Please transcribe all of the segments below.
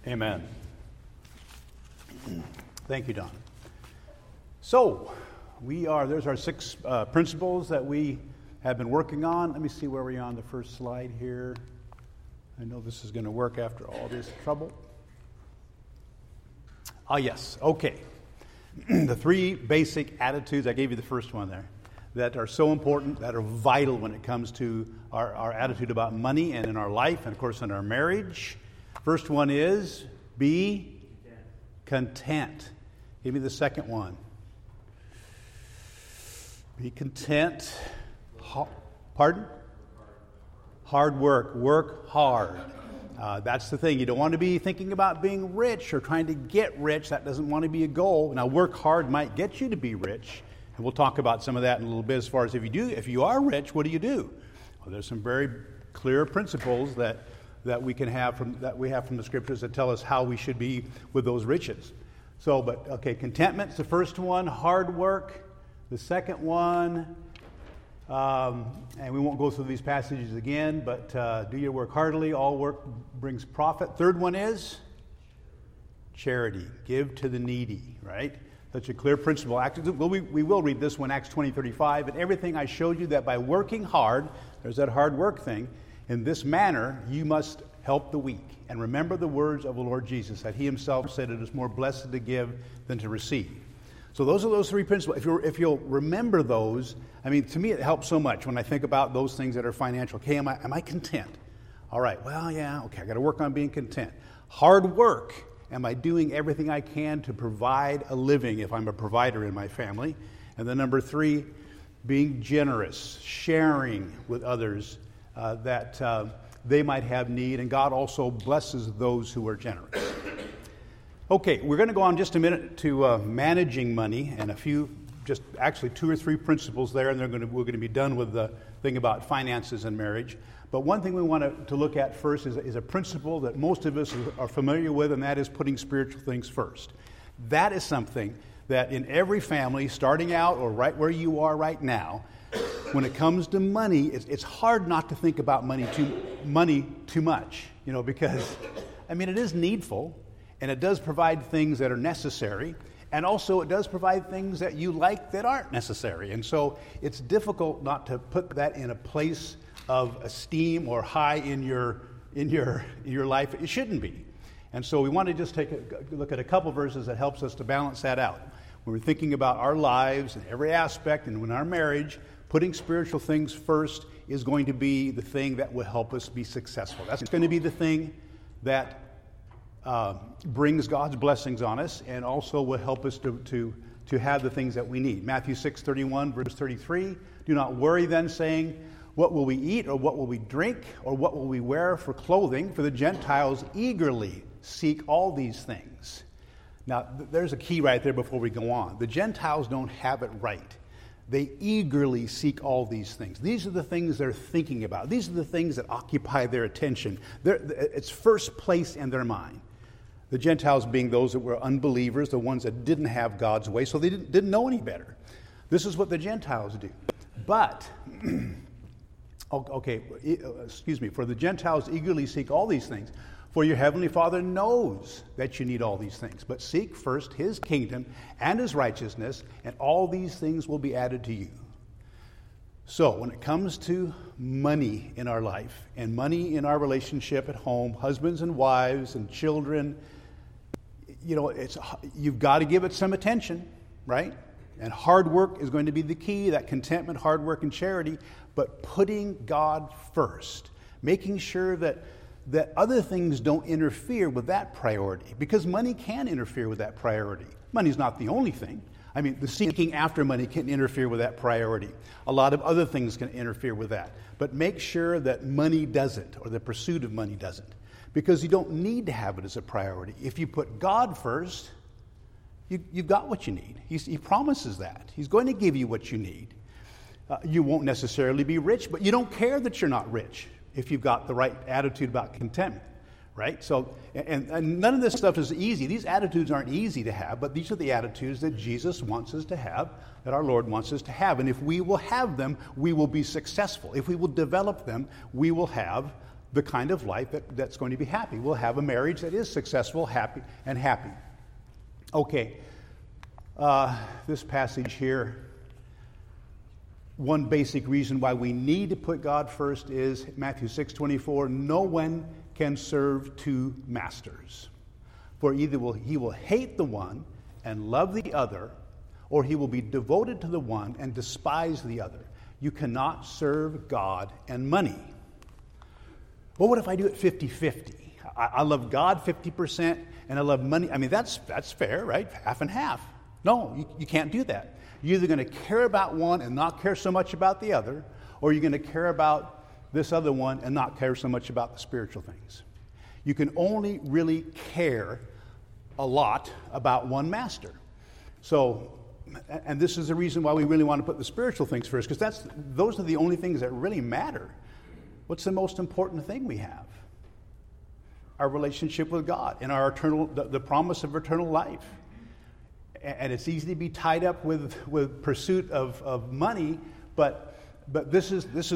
Amen. Thank you, Don. So, there's our 6 principles that we have been working on. Let me see where we are on the first slide here. I know this is going to work after all this trouble. Yes. Okay. The 3 basic attitudes, I gave you the first one there, that are so important, that are vital when it comes to our attitude about money and in our life and, of course, in our marriage. First one is be content. Give me the second one. Be content. Pardon? Hard work. Work hard. That's the thing. You don't want to be thinking about being rich or trying to get rich. That doesn't want to be a goal. Now, work hard might get you to be rich. And we'll talk about some of that in a little bit as far as if you are rich, what do you do? Well, there's some very clear principles that we have from the scriptures that tell us how we should be with those riches. Contentment's the first one. Hard work, the second one. And we won't go through these passages again, but do your work heartily. All work brings profit. Third one is charity. Give to the needy, right? Such a clear principle. Well, we will read this one, Acts 20:35. And everything I showed you that by working hard, there's that hard work thing, in this manner you must help the weak. And remember the words of the Lord Jesus, that he himself said it is more blessed to give than to receive. So those are those 3 principles. If you'll remember those, to me it helps so much when I think about those things that are financial. Okay, am I content? All right, well, yeah, okay, I got to work on being content. Hard work. Am I doing everything I can to provide a living if I'm a provider in my family? And then number 3, being generous, sharing with others that they might have need. And God also blesses those who are generous. Okay, we're going to go on just a minute to managing money and a few, just actually 2 or 3 principles there, and we're going to be done with the thing about finances and marriage. But one thing we want to look at first is a principle that most of us are familiar with, and that is putting spiritual things first. That is something that in every family, starting out or right where you are right now, when it comes to money, it's hard not to think about money too much, because, it is needful, and it does provide things that are necessary, and also it does provide things that you like that aren't necessary. And so it's difficult not to put that in a place of esteem or high in your life. It shouldn't be. And so we want to just take a look at a couple verses that helps us to balance that out. When we're thinking about our lives and every aspect, and in our marriage, putting spiritual things first is going to be the thing that will help us be successful. That's going to be the thing that brings God's blessings on us, and also will help us to have the things that we need. Matthew 6:31, verse 33, do not worry then, saying, what will we eat, or what will we drink, or what will we wear for clothing? For the Gentiles eagerly seek all these things. Now, there's a key right there before we go on. The Gentiles don't have it right. They eagerly seek all these things. These are the things they're thinking about. These are the things that occupy their attention. It's first place in their mind. The Gentiles being those that were unbelievers, the ones that didn't have God's way, so they didn't know any better. This is what the Gentiles do. But, for the Gentiles eagerly seek all these things, for your heavenly Father knows that you need all these things. But seek first his kingdom and his righteousness, and all these things will be added to you. So, when it comes to money in our life, and money in our relationship at home, husbands and wives and children, you've got to give it some attention, right? And hard work is going to be the key, that contentment, hard work, and charity, but putting God first, making sure that other things don't interfere with that priority, because money can interfere with that priority. Money's not the only thing. The seeking after money can interfere with that priority. A lot of other things can interfere with that. But make sure that money doesn't, or the pursuit of money doesn't, because you don't need to have it as a priority. If you put God first, you've got what you need. He promises that. He's going to give you what you need. You won't necessarily be rich, but you don't care that you're not rich if you've got the right attitude about contentment, right? So, and none of this stuff is easy. These attitudes aren't easy to have, but these are the attitudes that Jesus wants us to have, that our Lord wants us to have. And if we will have them, we will be successful. If we will develop them, we will have the kind of life that's going to be happy. We'll have a marriage that is successful, happy. Okay, this passage here, one basic reason why we need to put God first is Matthew 6:24, no one can serve two masters. For either he will hate the one and love the other, or he will be devoted to the one and despise the other. You cannot serve God and money. Well, what if I do it 50-50? I love God 50% and I love money. I mean, that's fair, right? Half and half. No, you can't do that. You're either going to care about one and not care so much about the other, or you're going to care about this other one and not care so much about the spiritual things. You can only really care a lot about one master. So, and this is the reason why we really want to put the spiritual things first, because those are the only things that really matter. What's the most important thing we have? Our relationship with God and our the promise of eternal life. And it's easy to be tied up with pursuit of money, but this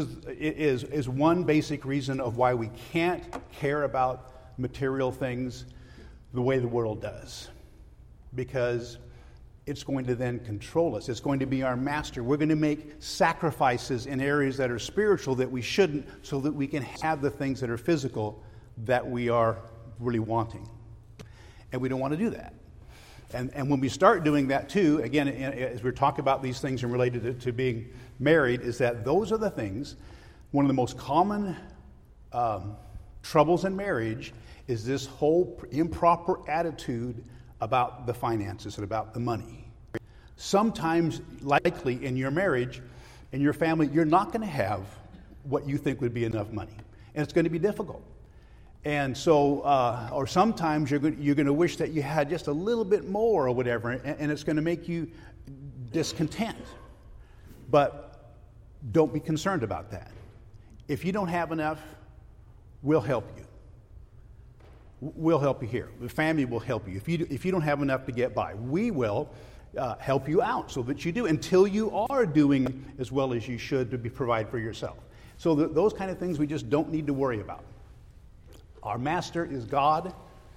is one basic reason of why we can't care about material things the way the world does, because it's going to then control us. It's going to be our master. We're going to make sacrifices in areas that are spiritual that we shouldn't, so that we can have the things that are physical that we are really wanting. And we don't want to do that. And when we start doing that too, again, as we're talking about these things and related to being married, is that those are the things, one of the most common troubles in marriage is this whole improper attitude about the finances and about the money. Sometimes, likely in your marriage, in your family, you're not going to have what you think would be enough money. And it's going to be difficult. And so, or sometimes you're going to wish that you had just a little bit more or whatever, and it's going to make you discontent. But don't be concerned about that. If you don't have enough, we'll help you. We'll help you here. The family will help you. If you don't have enough to get by, we will help you out so that you do, until you are doing as well as you should to provide for yourself. So those kind of things we just don't need to worry about. Our master is God.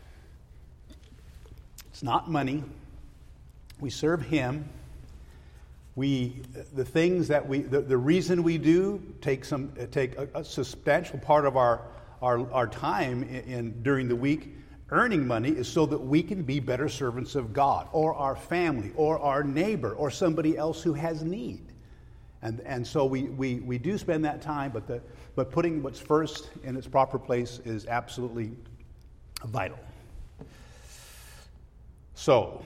It's not money. We serve Him. The things that the reason we do take a substantial part of our time during the week earning money is so that we can be better servants of God or our family or our neighbor or somebody else who has need. And so we do spend that time, but putting what's first in its proper place is absolutely vital. So,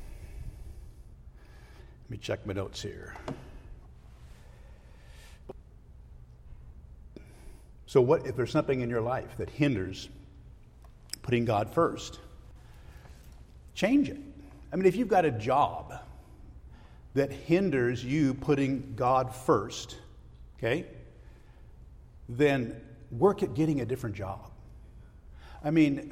let me check my notes here. So what if there's something in your life that hinders putting God first? Change it. I mean, if you've got a job that hinders you putting God first, okay, then work at getting a different job. I mean,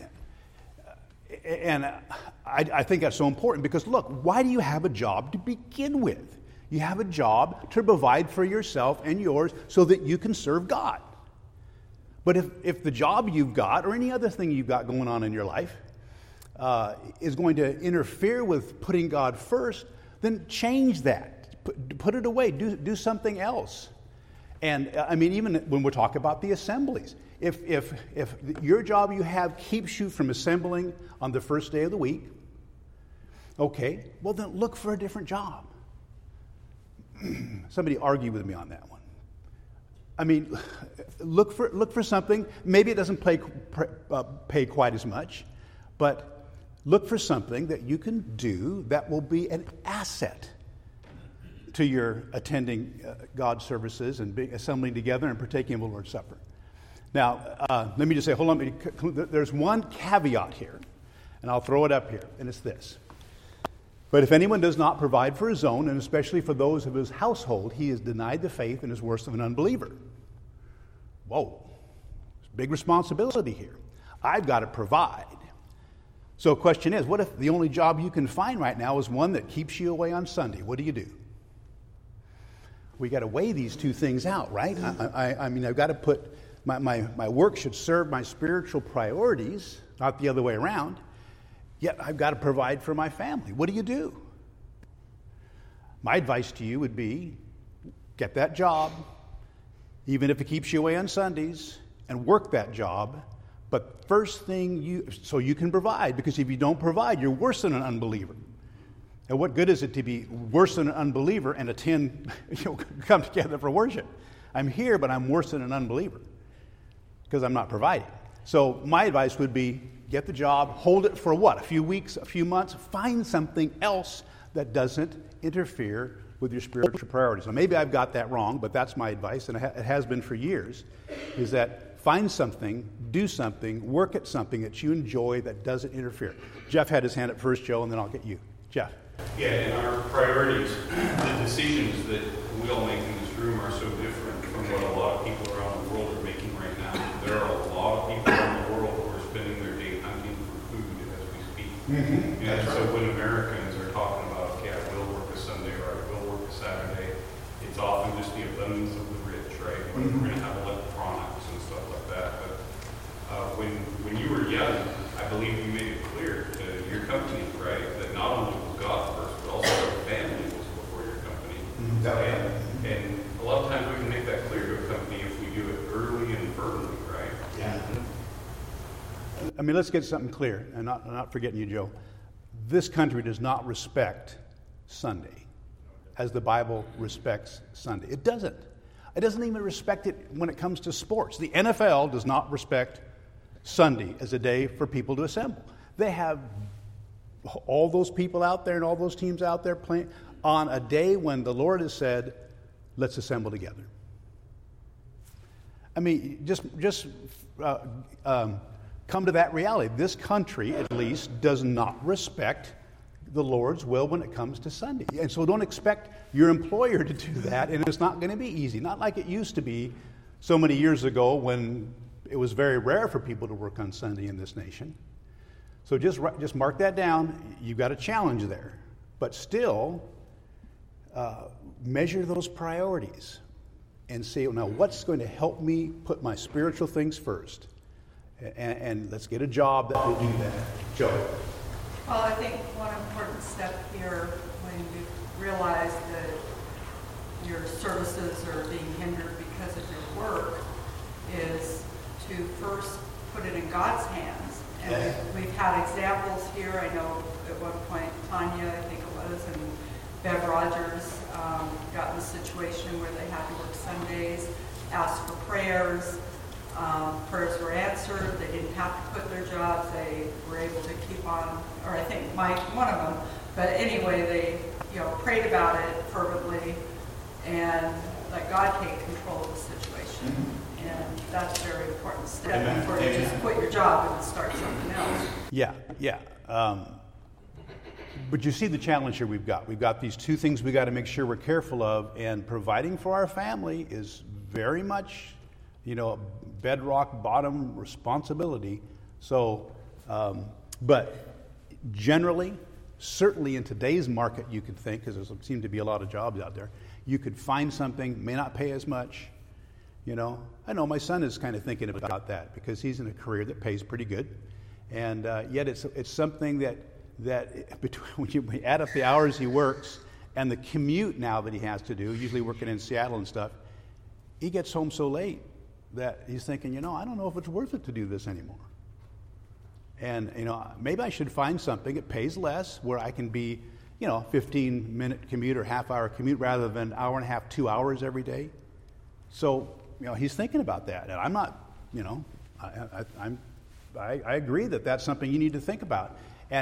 and I think that's so important because, look, why do you have a job to begin with? You have a job to provide for yourself and yours so that you can serve God. But if the job you've got or any other thing you've got going on in your life is going to interfere with putting God first, then change that. Put it away. Do something else. And I mean, even when we're talking about the assemblies, if your job you have keeps you from assembling on the first day of the week, okay, well then look for a different job. Somebody argue with me on that one. I mean, look for something. Maybe it doesn't pay quite as much, but look for something that you can do that will be an asset to your attending God's services and assembling together and partaking of the Lord's Supper. Now, let me just say, hold on. There's one caveat here, and I'll throw it up here, and it's this. But if anyone does not provide for his own, and especially for those of his household, he is denied the faith and is worse than an unbeliever. Whoa. Big responsibility here. I've got to provide. So the question is, what if the only job you can find right now is one that keeps you away on Sunday? What do? We got to weigh these two things out, right? I mean, I've got to put My work should serve my spiritual priorities, not the other way around. Yet I've got to provide for my family. What do? My advice to you would be, get that job, even if it keeps you away on Sundays, and work that job. But first thing so you can provide, because if you don't provide, you're worse than an unbeliever. And what good is it to be worse than an unbeliever and attend, come together for worship? I'm here, but I'm worse than an unbeliever because I'm not providing. So my advice would be, get the job, hold it for what? A few weeks, a few months, find something else that doesn't interfere with your spiritual priorities. Now, maybe I've got that wrong, but that's my advice, and it has been for years, is that find something, do something, work at something that you enjoy that doesn't interfere. Jeff had his hand up first, Joe, and then I'll get you. Jeff. Yeah, and our priorities, the decisions that we all make in this room are so different from what a lot of people around the world are making right now. There are a lot of people around the world who are spending their day hunting for food as we speak. Mm-hmm. And so when Americans are talking about, okay, I will work a Sunday or I will work a Saturday, it's often just the abundance of the rich, right? We're going to have electronics and stuff like that. But when you were young, I believe you made it clear to your company, right, that not only was God first, but also your family was before your company. Mm-hmm. And a lot of times we can make that clear to a company if we do it early and firmly, right? Yeah. I mean, let's get something clear, and not forgetting you, Joe. This country does not respect Sunday as the Bible respects Sunday. It doesn't. It doesn't even respect it when it comes to sports. The NFL does not respect Sunday as a day for people to assemble. They have all those people out there and all those teams out there playing on a day when the Lord has said, let's assemble together. I mean, just come to that reality. This country, at least, does not respect the Lord's will when it comes to Sunday. And so don't expect your employer to do that, and it's not going to be easy. Not like it used to be so many years ago when it was very rare for people to work on Sunday in this nation. So just mark that down. You've got a challenge there. But still, measure those priorities and say, now what's going to help me put my spiritual things first? And let's get a job that will do that. Joe. Well, I think one important step here when you realize that your services are being hindered because of your work is to first put it in God's hands. And we've had examples here. I know at one point Tanya, I think it was, and Bev Rogers got in a situation where they had to work Sundays, asked for prayers. Prayers were answered. They didn't have to quit their jobs. They were able to keep on, or I think Mike, one of them. But anyway, they prayed about it fervently and let God take control of the situation. Mm-hmm. And that's a very important step before you just quit your job and start something else. Yeah. But you see the challenge here we've got. We've got these two things we've got to make sure we're careful of, and providing for our family is very much, bedrock bottom responsibility. So, but generally, certainly in today's market, you could think, because there seem to be a lot of jobs out there, you could find something, may not pay as much. I know my son is kind of thinking about that because he's in a career that pays pretty good, and yet it's something that when you add up the hours he works and the commute now that he has to do, usually working in Seattle and stuff, he gets home so late that he's thinking, I don't know if it's worth it to do this anymore. And, maybe I should find something that pays less where I can be, 15-minute commute or half-hour commute rather than an hour and a half, 2 hours every day. So, he's thinking about that. And I'm not, I agree that that's something you need to think about.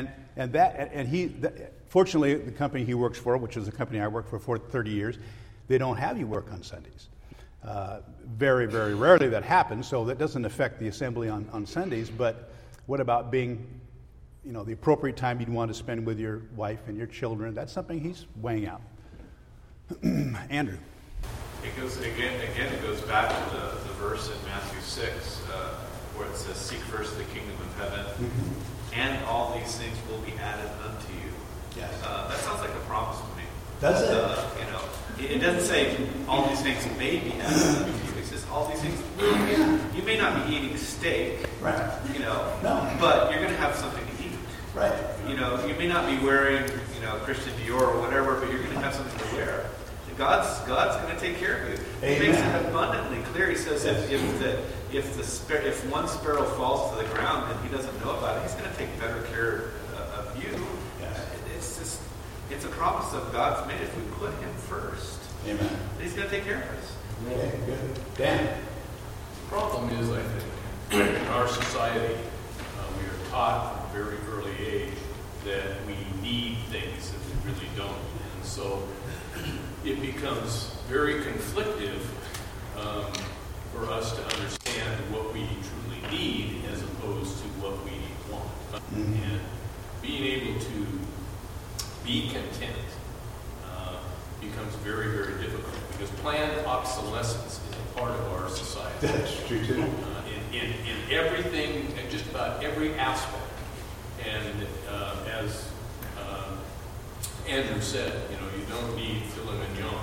Fortunately, the company he works for, which is the company I worked for 30 years, they don't have you work on Sundays. Very, very rarely that happens, so that doesn't affect the assembly on Sundays. But what about being, the appropriate time you'd want to spend with your wife and your children? That's something he's weighing out. Andrew. It goes back to the verse in Matthew 6 where it says, "Seek first the kingdom of heaven, and all these things will be added unto you." Yes. That sounds like a promise to me. Does it? It doesn't say all these things may be added unto you. It says all these things. You may not be eating steak, Right. No. but you're going to have something to eat. Right. You may not be wearing, Christian Dior or whatever, but you're going to have something to wear. God's going to take care of you. Amen. He makes it abundantly clear. He says if one sparrow falls to the ground and he doesn't know about it, he's going to take better care of you. Yes. It's a promise that God's made if we put him first. Amen. He's going to take care of us. Okay, good. Dan? The problem is, I think, in our society, we are taught from a very early age that we need things that we really don't. And so it becomes very conflictive for us to understand what we truly need as opposed to what we want. Mm-hmm. And being able to be content becomes very, very difficult because planned obsolescence is a part of our society. That's true too. In everything, in just about every aspect. And as Andrew said, you don't need filet mignon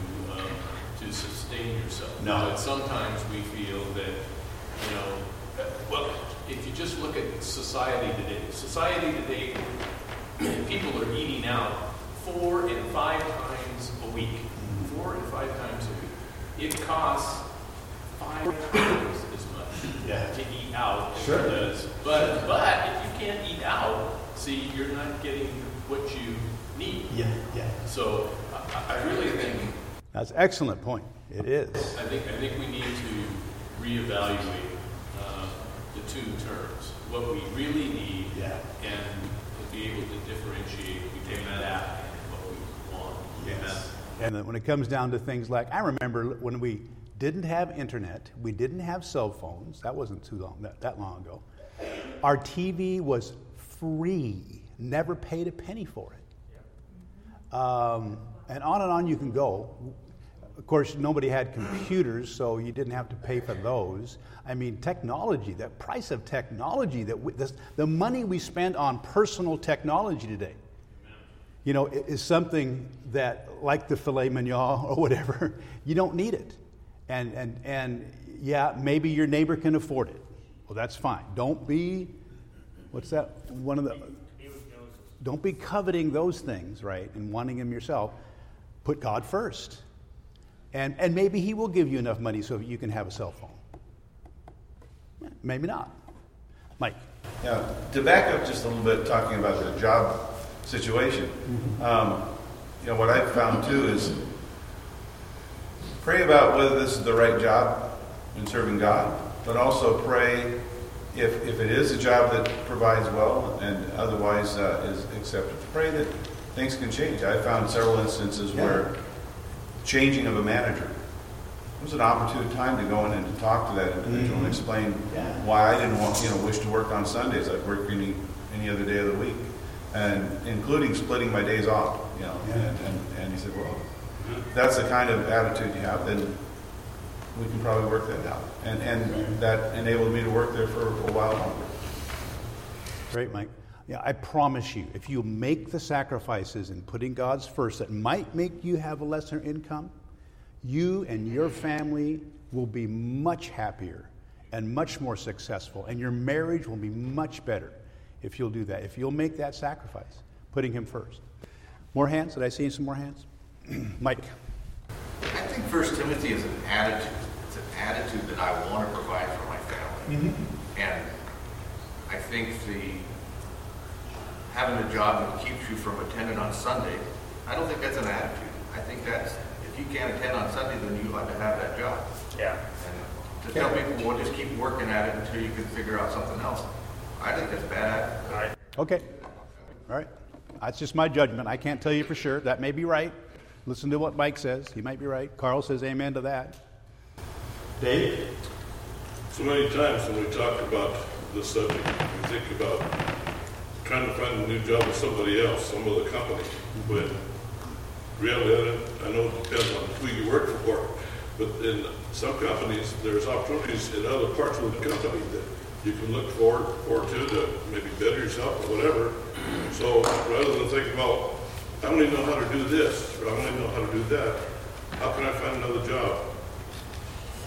to sustain yourself. No. But sometimes we feel that, well, if you just look at society today, people are eating out 4 and 5 times a week. 4 and 5 times a week. It costs 5 times as much to eat out as it does. But if you can't eat out, see, you're not getting what you need. Yeah. So I really think That's an excellent point. It is. I think we need to reevaluate the two terms, what we really need, and to be able to differentiate between that and what we want. Yes. And then when it comes down to things like, I remember when we didn't have internet, we didn't have cell phones. That wasn't that long ago. Our TV was free. Never paid a penny for it. And on you can go. Of course, nobody had computers, so you didn't have to pay for those. I mean, technology, the price of technology, the money we spend on personal technology today, is something that, like the filet mignon or whatever, you don't need it. And yeah, maybe your neighbor can afford it. Well, that's fine. Don't be, don't be coveting those things, right, and wanting them yourself. Put God first. And maybe he will give you enough money so that you can have a cell phone. Maybe not. Mike. Yeah, to back up just a little bit, talking about the job situation, what I've found too is pray about whether this is the right job in serving God, but also pray if it is a job that provides well and otherwise is accepted, pray that things can change. I found several instances where changing of a manager, it was an opportune time to go in and to talk to that individual and explain why I didn't wish to work on Sundays. I'd work any other day of the week, and including splitting my days off. And he said, well, if that's the kind of attitude you have, then we can probably work that out. And that enabled me to work there for a while longer. Great, Mike. Yeah, I promise you, if you make the sacrifices in putting God's first that might make you have a lesser income, you and your family will be much happier and much more successful, and your marriage will be much better if you'll do that, if you'll make that sacrifice, putting him first. More hands? Did I see some more hands? Mike. I think 1 Timothy is an attitude. It's an attitude that I want to provide for my family. Mm-hmm. And I think having a job that keeps you from attending on Sunday, I don't think that's an attitude. I think that's, if you can't attend on Sunday, then you ought to have that job. Yeah. And to tell people, well, just keep working at it until you can figure out something else, I think that's bad. Okay. All right. That's just my judgment. I can't tell you for sure. That may be right. Listen to what Mike says. He might be right. Carl says amen to that. Dave? So many times when we talk about this subject, we think about trying to find a new job with somebody else, some other company. But really, I know it depends on who you work for, but in some companies, there's opportunities in other parts of the company that you can look forward to maybe better yourself or whatever. So rather than thinking about, I only know how to do this, or I only know how to do that, how can I find another job?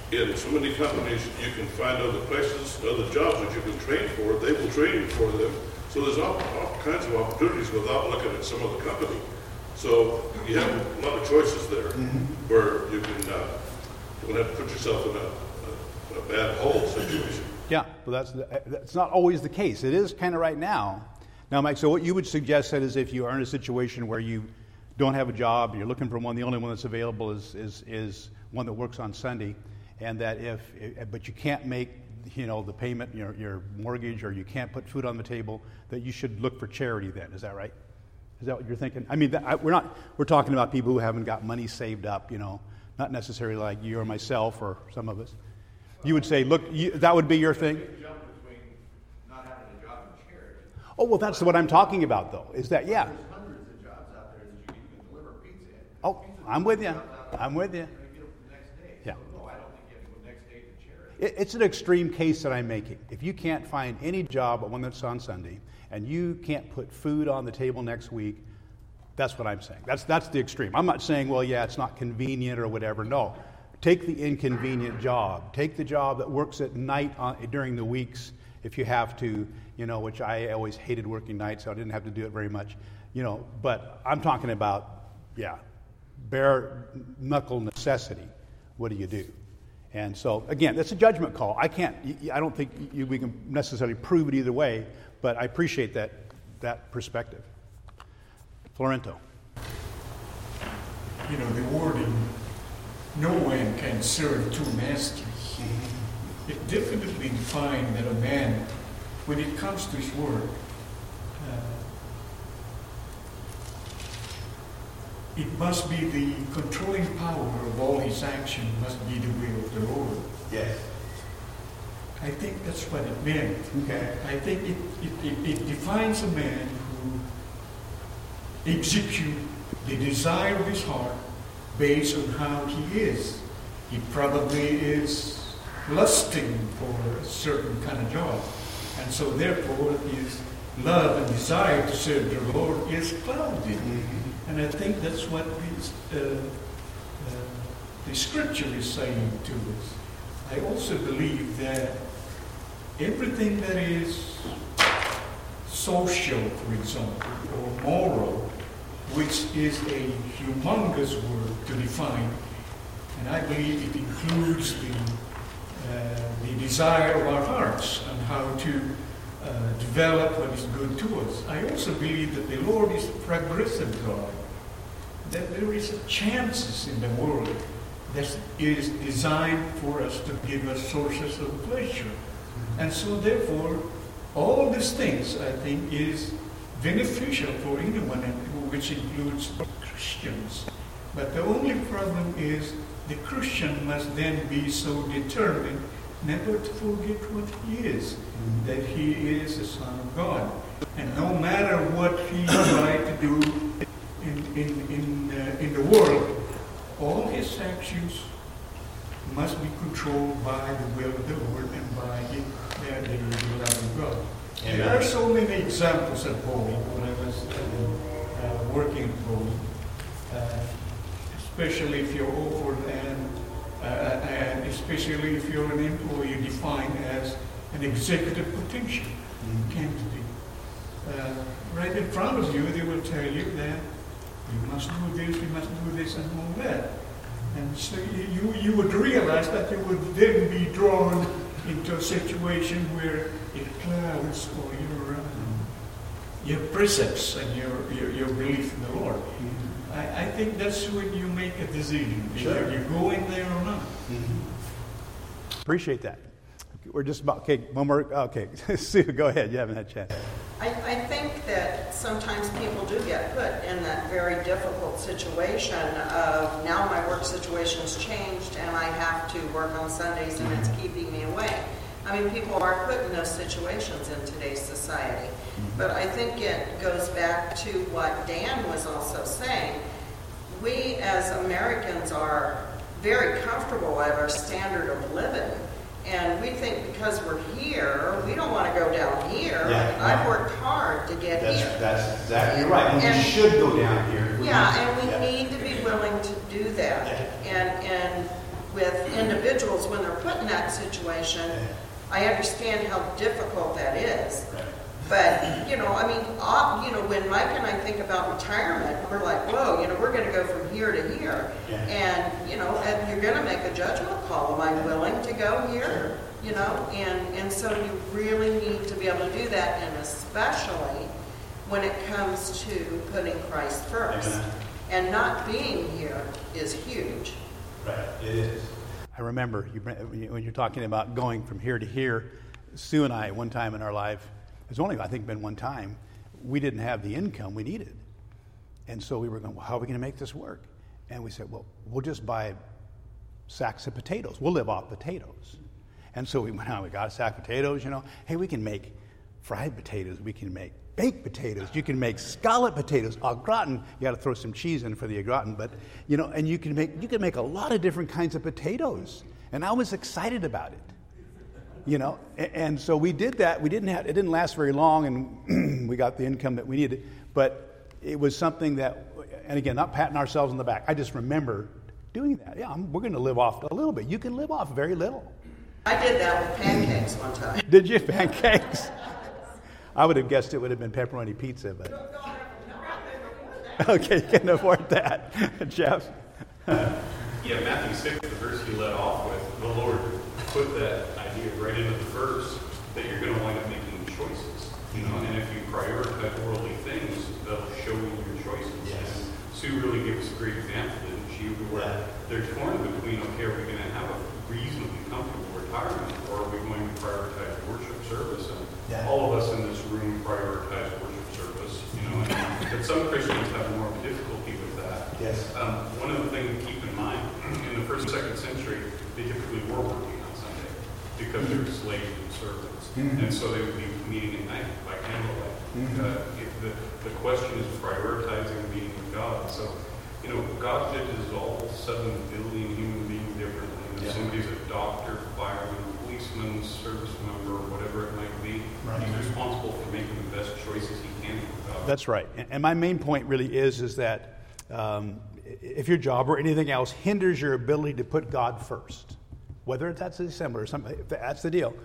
in so many companies, you can find other places, other jobs that you can train for. They will train you for them. So there's all kinds of opportunities without looking at some other company. So you have a lot of choices there where you can don't have to put yourself in a bad hole situation. Yeah, well, that's not always the case. It is kind of right now. Now, Mike, so what you would suggest that is if you are in a situation where you don't have a job, you're looking for one, the only one that's available is one that works on Sunday, and that but you can't make, the payment, your mortgage, or you can't put food on the table, that you should look for charity then. Is that right? Is that what you're thinking? I mean, we're talking about people who haven't got money saved up, not necessarily like you or myself or some of us. You would say, look, that would be your thing? Jump between not having a job and charity. Oh, well, that's what I'm talking about, though, is that, yeah. There's hundreds of jobs out there that you can deliver pizza in. Oh, I'm with you. I'm with you. And you get them the next day. Yeah. So, no, I don't think you have to go the next day to charity. It's an extreme case that I'm making. If you can't find any job but one that's on Sunday, and you can't put food on the table next week, that's what I'm saying. That's the extreme. I'm not saying, well, yeah, it's not convenient or whatever. No. Take the inconvenient job. Take the job that works at night during the weeks if you have to, which I always hated working nights, so I didn't have to do it very much. But I'm talking about, bare knuckle necessity. What do you do? And so, again, that's a judgment call. I don't think we can necessarily prove it either way, but I appreciate that perspective. Florento. The wording, no one can serve two masters. It definitely defines that a man, when it comes to his work, it must be the controlling power of all his action must be the will of the Lord. Yes. I think that's what it meant. Okay. I think it defines a man who executes the desire of his heart based on how he is. He probably is lusting for a certain kind of job. And so therefore his love and desire to serve the Lord is clouded. Mm-hmm. And I think that's what the scripture is saying to us. I also believe that everything that is social, for example, or moral, which is a humongous word to define, and I believe it includes the desire of our hearts and how to develop what is good to us. I also believe that the Lord is a progressive God, that there is chances in the world that is designed for us to give us sources of pleasure. And so therefore, all these things, I think, is beneficial for anyone, which includes Christians. But the only problem is the Christian must then be so determined never to forget what he is, that he is a son of God. And no matter what he tried to do in the world, all his actions must be controlled by the will of the Lord and by the love of God. Amen. There are so many examples at Boeing when I was working at Boeing, especially if you're offered and especially if you're an employee defined as an executive potential candidate. Right in front of you, they will tell you that you must do this, and all that. And so you would realize that you would then be drawn into a situation where it clouds or your precepts and your belief in the Lord. I think that's when you make a decision. Sure. Whether you go in there or not. Appreciate that. We're just about, okay, one more, okay. Sue, go ahead. You haven't had a chance. I think that sometimes people do get put in that very difficult situation of now my work situation has changed and I have to work on Sundays and it's keeping me away. I mean, people are put in those situations in today's society. But I think it goes back to what Dan was also saying. We as Americans are very comfortable at our standard of living. And we think because we're here, we don't want to go down here. Yeah, I've worked hard to get here. That's exactly right. And we should go down here. Yeah, and we need to be willing to do that. Yeah. And with individuals when they're put in that situation, I understand how difficult that is. Right. But, you know, I mean, when Mike and I think about retirement, we're like, whoa, you know, we're going to go from here to here. Yeah. And, you know, and you're going to make a judgment call. Am I willing to go here? You know, and so you really need to be able to do that, and especially when it comes to putting Christ first. Amen. And not being here is huge. Right, it is. I remember when you're talking about going from here to here, Sue and I, one time in our life, it's only, I think, been one time, we didn't have the income we needed. And so we were going, well, how are we going to make this work? And we said, well, we'll just buy sacks of potatoes. We'll live off potatoes. And so we went out, we got a sack of potatoes, you know. Hey, we can make fried potatoes. We can make baked potatoes. You can make scallop potatoes. Au gratin, you got to throw some cheese in for the au gratin, but, you know, and you can make a lot of different kinds of potatoes. And I was excited about it. You know, and so we did that. It didn't last very long, and we got the income that we needed. But it was something that, and again, not patting ourselves on the back. I just remember doing that. Yeah, we're going to live off a little bit. You can live off very little. I did that with pancakes one time. Did you? Pancakes? I would have guessed it would have been pepperoni pizza, but okay, you can afford that, Jeff. Yeah, Matthew 6, the verse you led off with, the Lord put that idea right into the verse that you're going to wind up making choices. You know, and if you prioritize worldly things, they'll show you your choices. Yes. And Sue really gives a great example, didn't she? Where they're torn between, okay, are we going to have a reasonably comfortable retirement, or are we going to prioritize worship service? And all of us in this room prioritize worship service. You know, but some Christians have more of a difficulty with that. Yes. One of the things to keep in mind, in the first, second century, they typically were working on Sunday because they were slaves and servants. And so they would be meeting at night by candlelight. The question is prioritizing being with God. So, you know, God judges all 7 billion human beings differently. If somebody's a doctor, fireman, policeman, service member, whatever it might be, he's responsible for making the best choices he can with God. That's right. And my main point really is that if your job or anything else hinders your ability to put God first, whether that's a December or something, that's the deal.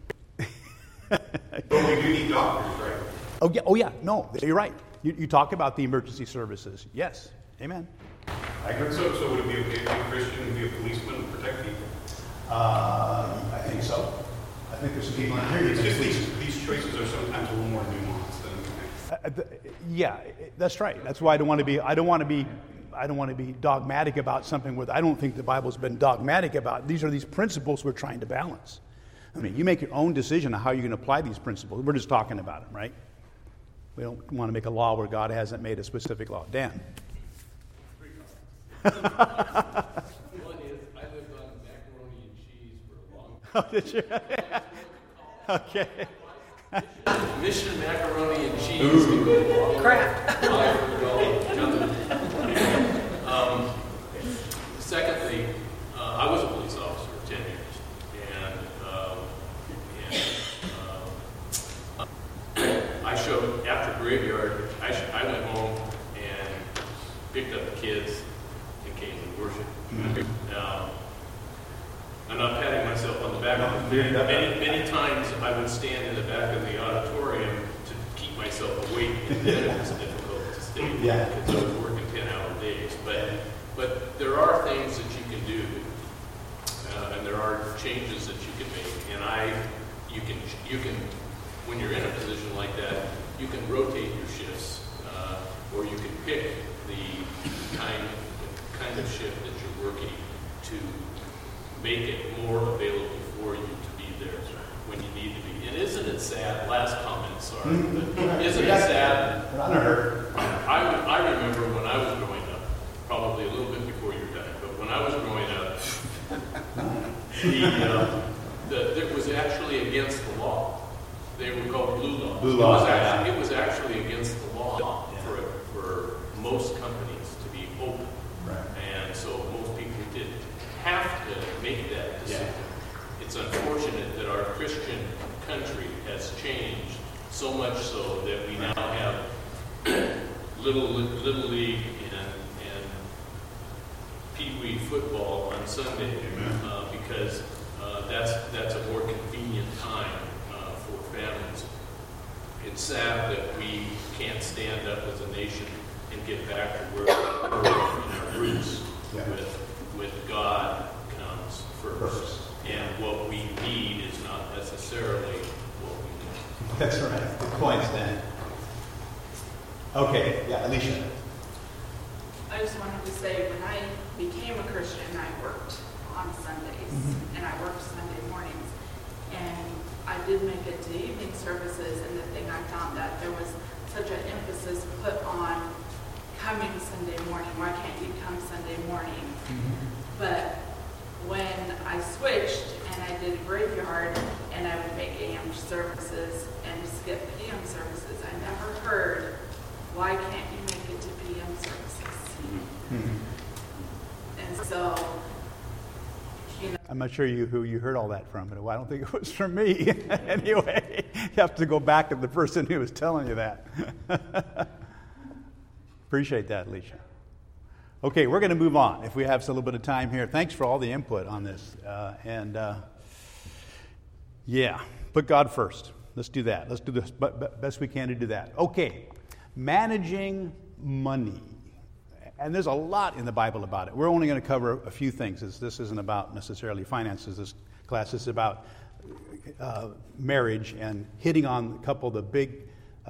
But we do need doctors, right? Oh yeah. No, you're right. You talk about the emergency services. Yes. Amen. I agree. So would it be okay to be a Christian and be a policeman and protect people? I think so. I think there's some people in here. It's just these choices are sometimes a little more nuanced than yeah, that's right. That's why I don't want to be dogmatic about something where I don't think the Bible's been dogmatic about. These are these principles we're trying to balance. I mean, you make your own decision on how you're going to apply these principles. We're just talking about them, right? We don't want to make a law where God hasn't made a specific law. Dan. One is, I lived on macaroni and cheese for a long time. Oh, did you? Okay. Mission macaroni and cheese. Ooh. Crap. Secondly, I was a police officer for 10 years. I showed, after graveyard, I went home and picked up the kids and came to worship. I'm not patting myself on the back. Many times I would stand in the back of the auditorium to keep myself awake, and then it was difficult to stay awake because I was working 10-hour days. But there are things that you can do, and there are changes that you can make. And you can, when you're in a position like that, you can rotate your shifts, or you can pick the kind of shift that you're working to make it more available for you to be there when you need to be. And isn't it sad? Last comment, sorry. But isn't it sad? I remember when I was growing up, probably a little bit before your time, but when I was growing up, it was actually against the law. They were called blue laws. Blue laws. It was actually against the law for most companies to be open. Right. And so most people didn't have to make that decision. Yeah. It's unfortunate that our Christian country has changed so much so that we now have little league and Pee Wee football on Sunday because that's a more convenient time for families. It's sad that we can't stand up as a nation and get back to where we were in our roots with God comes first. And what we need is not necessarily what we need. That's right. Good point, Stan. Okay, yeah, Alicia. I just wanted to say, when I became a Christian, I worked on Sundays, and I worked Sunday mornings, and I did make it to evening services, and the thing I found that there was such an emphasis put on coming Sunday morning. Why can't you come Sunday morning? But when I switched and I did graveyard and I would make AM services and skip PM services, I never heard, why can't you make it to PM services? And so, I'm not sure who you heard all that from, but I don't think it was from me. Anyway, you have to go back to the person who was telling you that. Appreciate that, Alicia. Okay, we're going to move on if we have a little bit of time here. Thanks for all the input on this. Put God first. Let's do that. Let's do the best we can to do that. Okay, managing money. And there's a lot in the Bible about it. We're only going to cover a few things. This isn't about necessarily finances. This class is about marriage and hitting on a couple of the big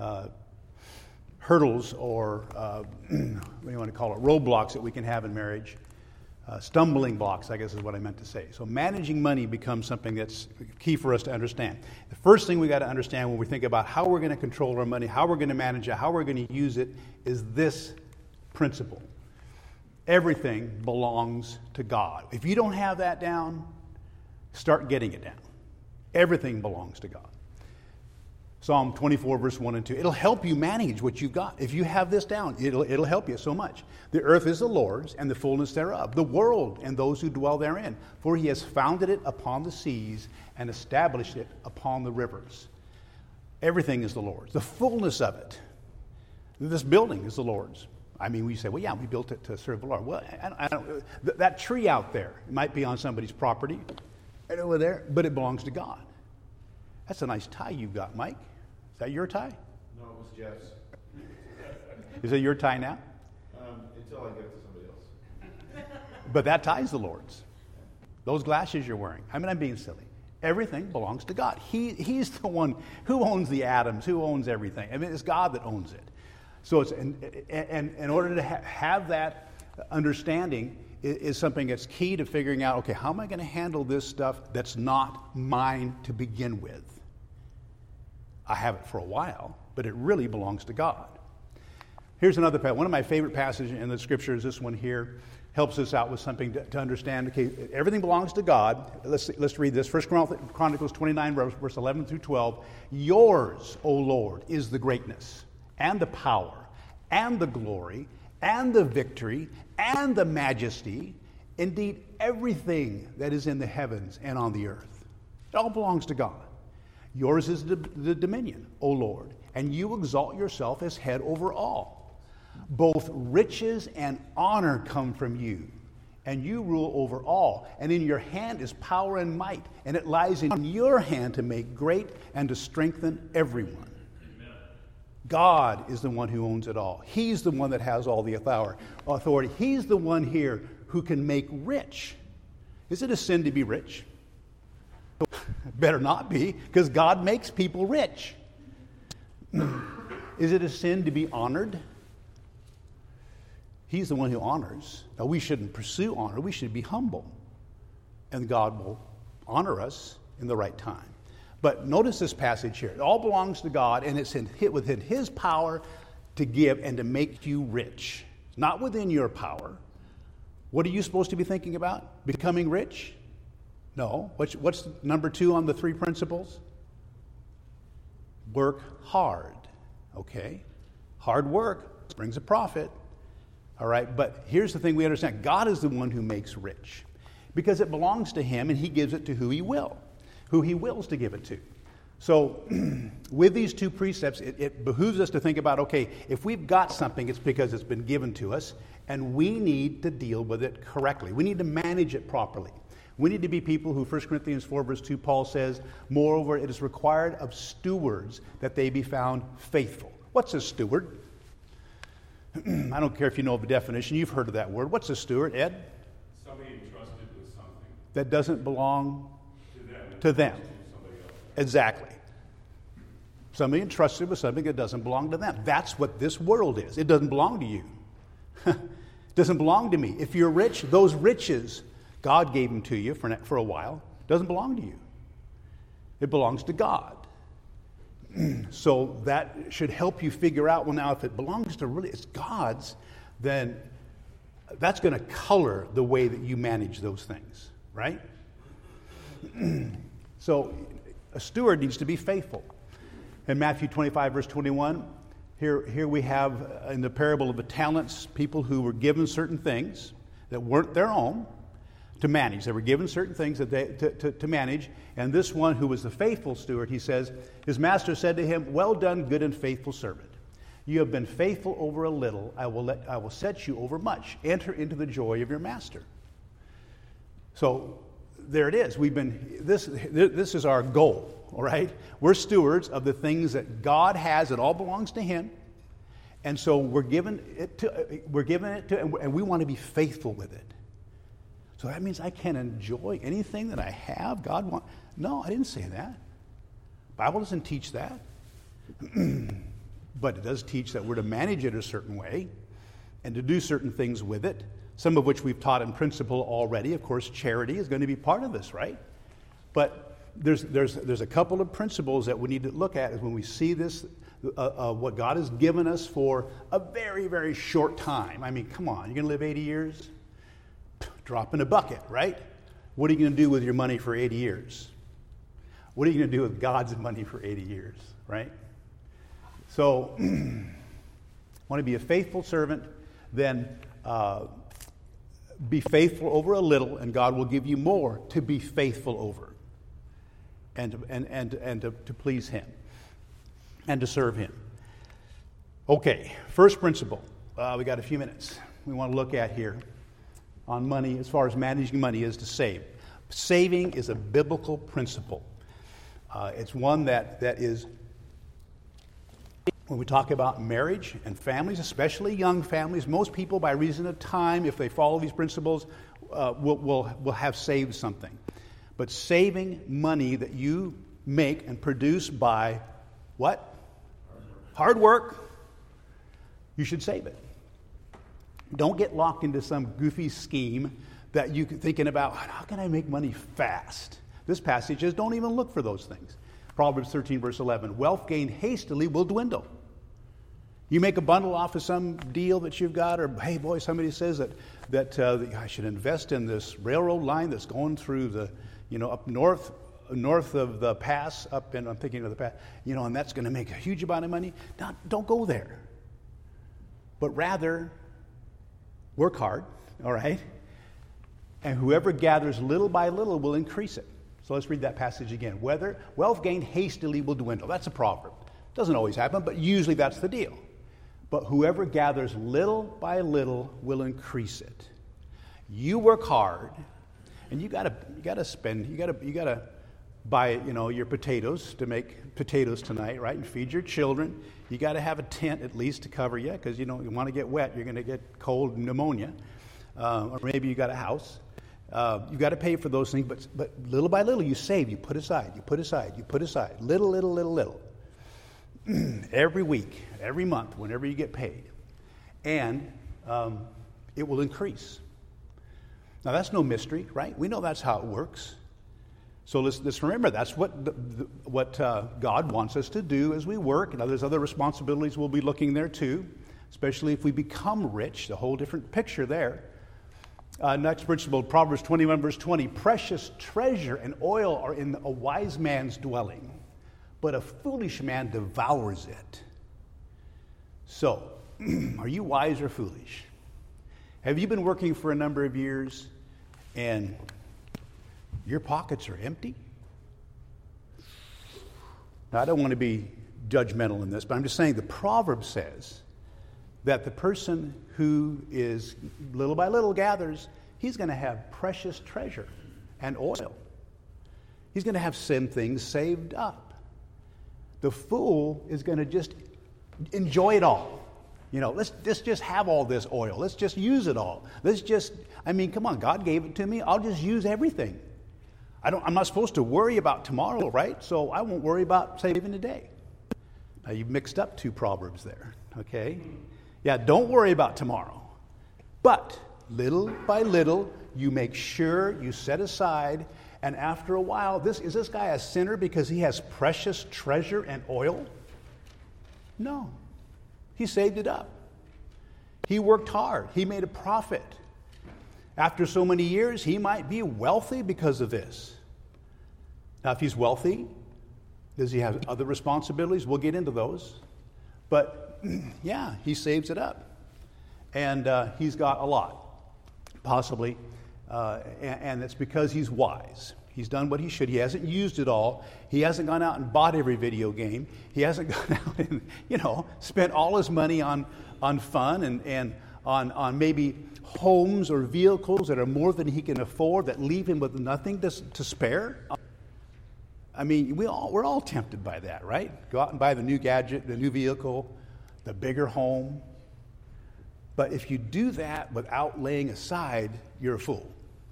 hurdles or what do you want to call it, roadblocks that we can have in marriage. Stumbling blocks, I guess is what I meant to say. So managing money becomes something that's key for us to understand. The first thing we got to understand when we think about how we're going to control our money, how we're going to manage it, how we're going to use it, is this principle. Everything belongs to God. If you don't have that down, start getting it down. Everything belongs to God. Psalm 24, verse 1 and 2. It'll help you manage what you've got. If you have this down, it'll help you so much. The earth is the Lord's and the fullness thereof, the world and those who dwell therein. For he has founded it upon the seas and established it upon the rivers. Everything is the Lord's. The fullness of it. This building is the Lord's. I mean, we say, well, yeah, we built it to serve the Lord. Well, I don't, that tree out there might be on somebody's property, right over there, but it belongs to God. That's a nice tie you've got, Mike. Is that your tie? No, it was Jeff's. Is it your tie now? Until I get to somebody else. But that tie's the Lord's. Those glasses you're wearing. I mean, I'm being silly. Everything belongs to God. He's the one who owns the atoms, who owns everything. I mean, it's God that owns it. So it's in order to have that understanding is something that's key to figuring out, okay, how am I going to handle this stuff that's not mine to begin with? I have it for a while, but it really belongs to God. Here's another passage. One of my favorite passages in the scripture is this one here. Helps us out with something to understand. Okay, everything belongs to God. Let's read this. 1 Chronicles 29, verse 11 through 12. Yours, O Lord, is the greatness and the power and the glory and the victory and the majesty, indeed everything that is in the heavens and on the earth. It all belongs to God. Yours is the dominion, O Lord, and you exalt yourself as head over all. Both riches and honor come from you, and you rule over all. And in your hand is power and might, and it lies in your hand to make great and to strengthen everyone. Amen. God is the one who owns it all. He's the one that has all the authority. He's the one here who can make rich. Is it a sin to be rich? Better not be, because God makes people rich. Is it a sin to be honored? He's the one who honors. Now, we shouldn't pursue honor. We should be humble. And God will honor us in the right time. But notice this passage here. It all belongs to God, and it's within His power to give and to make you rich. Not within your power. What are you supposed to be thinking about? Becoming rich? No. What's number 2 on the 3 principles? Work hard. Okay? Hard work brings a profit. All right? But here's the thing we understand. God is the one who makes rich. Because it belongs to Him, and He gives it to who He wills to give it to. So with these two precepts, it behooves us to think about, okay, if we've got something, it's because it's been given to us, and we need to deal with it correctly. We need to manage it properly. We need to be people who, 1 Corinthians 4, verse 2, Paul says, moreover, it is required of stewards that they be found faithful. What's a steward? I don't care if you know the definition. You've heard of that word. What's a steward, Ed? Somebody entrusted with something That doesn't belong to them. to them. Somebody else. Exactly. Somebody entrusted with something that doesn't belong to them. That's what this world is. It doesn't belong to you. It doesn't belong to me. If you're rich, those riches, God gave them to you for a while. It doesn't belong to you. It belongs to God. So that should help you figure out, well, now if it belongs to really, it's God's, then that's going to color the way that you manage those things, right? So a steward needs to be faithful. In Matthew 25, verse 21, here we have in the parable of the talents, people who were given certain things that weren't their own to manage. They were given certain things that to manage. And this one who was the faithful steward, he says, his master said to him, well done, good and faithful servant. You have been faithful over a little. I will set you over much. Enter into the joy of your master. So there it is. This is our goal, all right? We're stewards of the things that God has. It all belongs to Him. And so we're given it to, and we want to be faithful with it. So that means I can't enjoy anything that I have. God wants. No, I didn't say that. The Bible doesn't teach that. But it does teach that we're to manage it a certain way and to do certain things with it, some of which we've taught in principle already. Of course, charity is going to be part of this, right? But there's a couple of principles that we need to look at when we see this, what God has given us for a very, very short time. I mean, come on, you're going to live 80 years? Drop in a bucket, right? What are you going to do with your money for 80 years? What are you going to do with God's money for 80 years, right? So, want to be a faithful servant, then be faithful over a little, and God will give you more to be faithful over, and to please Him, and to serve Him. Okay, first principle. We got a few minutes we want to look at here on money, as far as managing money, is to save. Saving is a biblical principle. It's one that is, when we talk about marriage and families, especially young families, most people, by reason of time, if they follow these principles, will have saved something. But saving money that you make and produce by what? Hard work. You should save it. Don't get locked into some goofy scheme that you're thinking about, how can I make money fast? This passage says, don't even look for those things. Proverbs 13, verse 11, wealth gained hastily will dwindle. You make a bundle off of some deal that you've got, or, hey, boy, somebody says that I should invest in this railroad line that's going through the, up north of the pass, I'm thinking of the pass, and that's going to make a huge amount of money. Now, don't go there. But rather, work hard, all right? And whoever gathers little by little will increase it. So let's read that passage again. Wealth gained hastily will dwindle. That's a proverb. Doesn't always happen, but usually that's the deal. But whoever gathers little by little will increase it. You work hard, and you gotta spend. You gotta buy your potatoes to make potatoes tonight, right? And feed your children. You got to have a tent at least to cover you, because you want to get wet. You're going to get cold and pneumonia, or maybe you got a house. You got to pay for those things, but little by little you save. You put aside. Little. Every week, every month, whenever you get paid, and it will increase. Now that's no mystery, right? We know that's how it works. So let's remember that's what God wants us to do as we work. And there's other responsibilities we'll be looking there too, especially if we become rich. A whole different picture there. Next principle, Proverbs 21, verse 20. Precious treasure and oil are in a wise man's dwelling, but a foolish man devours it. So, are you wise or foolish? Have you been working for a number of years and your pockets are empty? Now, I don't want to be judgmental in this, but I'm just saying the proverb says that the person who is little by little gathers, he's going to have precious treasure and oil. He's going to have some things saved up. The fool is going to just enjoy it all. Let's just have all this oil. Let's just use it all. Come on, God gave it to me. I'll just use everything. I'm not supposed to worry about tomorrow, right? So I won't worry about saving today. Now, you've mixed up two proverbs there, okay? Yeah, don't worry about tomorrow. But little by little, you make sure you set aside, and after a while, is this guy a sinner because he has precious treasure and oil? No. He saved it up. He worked hard. He made a profit. After so many years, he might be wealthy because of this. Now, if he's wealthy, does he have other responsibilities? We'll get into those. But, yeah, he saves it up. And he's got a lot, possibly. And it's because he's wise. He's done what he should. He hasn't used it all. He hasn't gone out and bought every video game. He hasn't gone out and, spent all his money on fun and on maybe homes or vehicles that are more than he can afford, that leave him with nothing to spare. I mean, we're all tempted by that, right? Go out and buy the new gadget, the new vehicle, the bigger home. But if you do that without laying aside, you're a fool.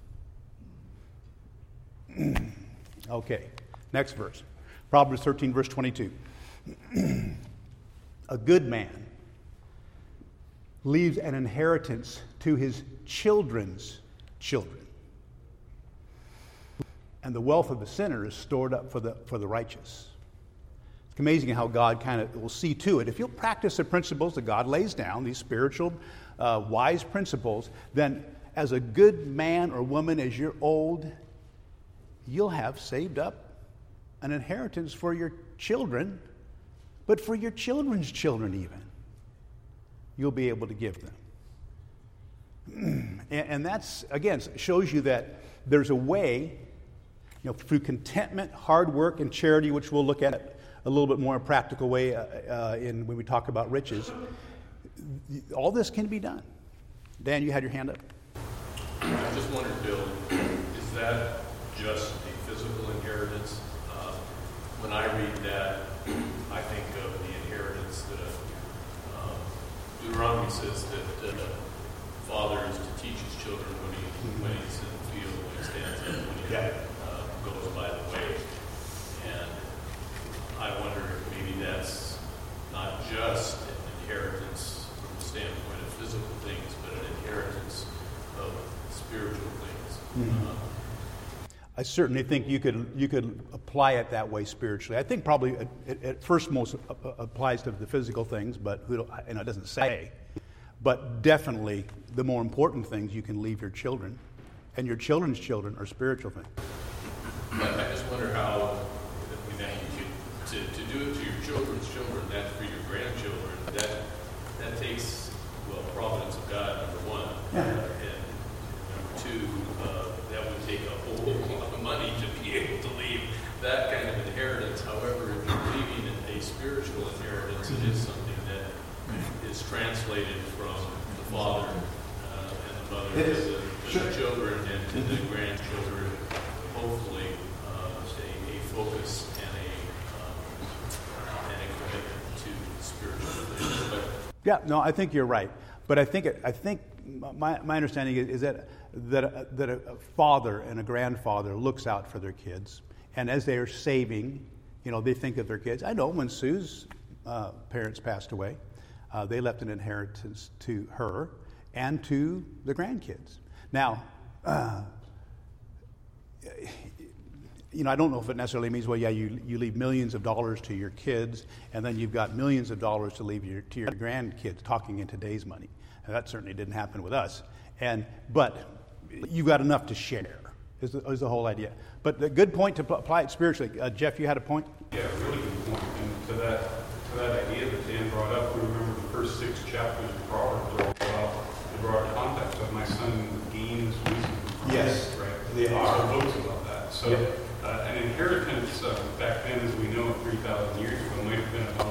Okay, next verse. Proverbs 13, verse 22. A good man leaves an inheritance to his children's children, and the wealth of the sinner is stored up for the righteous. It's amazing how God kind of will see to it. If you'll practice the principles that God lays down, these spiritual, wise principles, then as a good man or woman, as you're old, you'll have saved up an inheritance for your children, but for your children's children even. You'll be able to give them. And that's, again, shows you that there's a way, through contentment, hard work, and charity, which we'll look at a little bit more in a practical way when we talk about riches. All this can be done. Dan, you had your hand up. I just wondered, Bill, is that just a physical inheritance? When I read that, I think of the inheritance that Deuteronomy says that the father is to teach his children when he's in the field, when he stands up, when he goes by the way. And I wonder if maybe that's not just an inheritance from the standpoint of physical things, but an inheritance of spiritual things. Mm-hmm. I certainly think you could apply it that way spiritually. I think probably at first most applies to the physical things, but it doesn't say. But definitely the more important things you can leave your children, and your children's children are spiritual things. I just wonder how to do it to your children's children, that for your grandchildren, that takes, providence of God, number one, and number two, that would take a whole lot of money to be able to leave that kind of inheritance. However, if you're leaving a spiritual inheritance, it is something that is translated from the father and the mother to the children and to the grandchildren. Hopefully, a focus and a commitment to spiritual things. Yeah, no, I think you're right. But I think my understanding is that a father and a grandfather looks out for their kids, and as they are saving, they think of their kids. I know when Sue's parents passed away, they left an inheritance to her and to the grandkids. Now, I don't know if it necessarily means, you leave millions of dollars to your kids, and then you've got millions of dollars to leave to your grandkids, talking in today's money. And that certainly didn't happen with us. But you've got enough to share, is the whole idea. But the good point to apply it spiritually. Jeff, you had a point? Yeah, really good point. And to that idea that Dan brought up, we remember the first 6 chapters of Proverbs are all about the broader context of my son gains wisdom. Yes, right. They are. So books about that. So an inheritance back then, as we know, 3,000 years ago, might have been about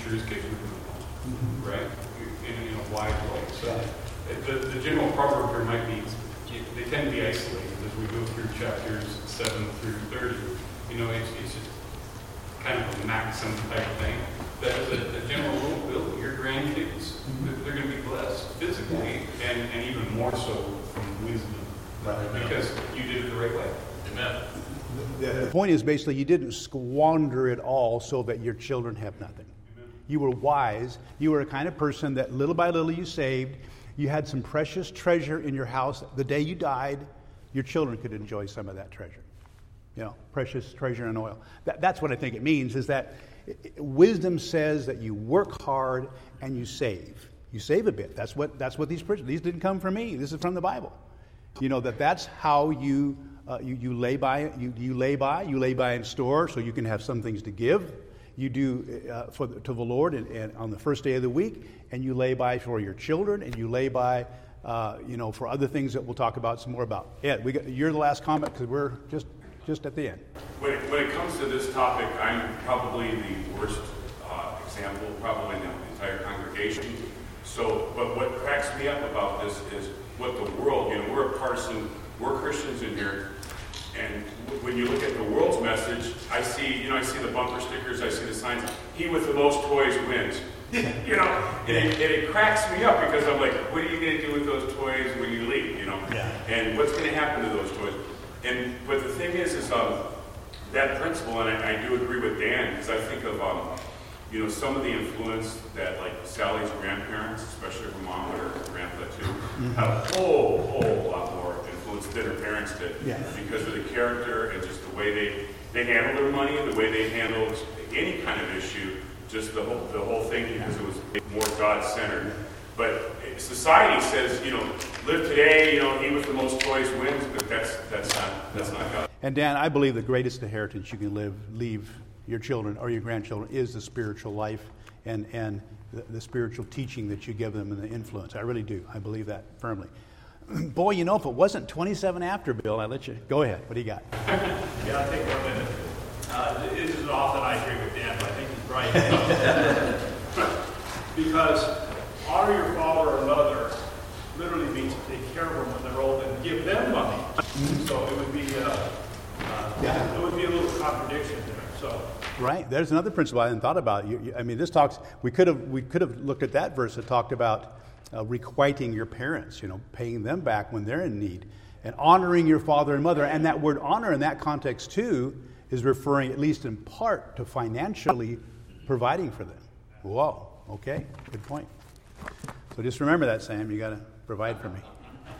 sure his kids would move on, right? In a wide way. So the general proverb here might be, they tend to be isolated as we go through chapters 7 through 30. You know, it's just kind of a maxim type thing. That as a general rule, Bill, your grandkids, they're going to be blessed physically and even more so from wisdom. Right. Because you did it the right way. Amen. The point is basically you didn't squander it all so that your children have nothing. Amen. You were wise. You were a kind of person that little by little you saved. You had some precious treasure in your house. The day you died, your children could enjoy some of that treasure. You know, precious treasure and oil. That's what I think it means, is that wisdom says that you work hard and you save. You save a bit. That's what these didn't come from me. This is from the Bible. You know, that's how you lay by. You lay by in store so you can have some things to give. You do to the Lord and on the first day of the week, and you lay by for your children, and you lay by for other things that we'll talk about some more about. Ed, you're the last comment because we're just at the end. When it comes to this topic, I'm probably the worst example, probably in the entire congregation. So, but what cracks me up about this is what the world, we're Christians in here, and when you look at the world's message, I see the bumper stickers, I see the signs, he with the most toys wins. And it cracks me up because I'm like, what are you going to do with those toys when you leave, Yeah. And what's going to happen to those toys? But the thing is that principle, and I do agree with Dan, because I think of, some of the influence that, like, Sally's grandparents, especially her mom or her grandpa too, have a whole lot more influence than her parents did. Yeah. Because of the character and just the way they handled their money, the way they handled any kind of issue, just the whole thing, because it was more God-centered. But society says, live today, he with the most toys wins, but that's not God. And Dan, I believe the greatest inheritance you can leave your children or your grandchildren is the spiritual life and the spiritual teaching that you give them and the influence. I really do. I believe that firmly. Boy, if it wasn't 27 after, Bill, I'd let you go ahead. What do you got? Yeah, I'll take 1 minute. This is often I agree with Dan, but I think he's right. Because honor your father or mother literally means to take care of them when they're old and give them money. So it would be a little contradiction there. So right, there's another principle I hadn't thought about. This talks. We could have looked at that verse that talked about requiting your parents, paying them back when they're in need, and honoring your father and mother. And that word honor in that context too is referring, at least in part, to financially providing for them. Whoa. Okay. Good point. So just remember that, Sam. You got to provide for me.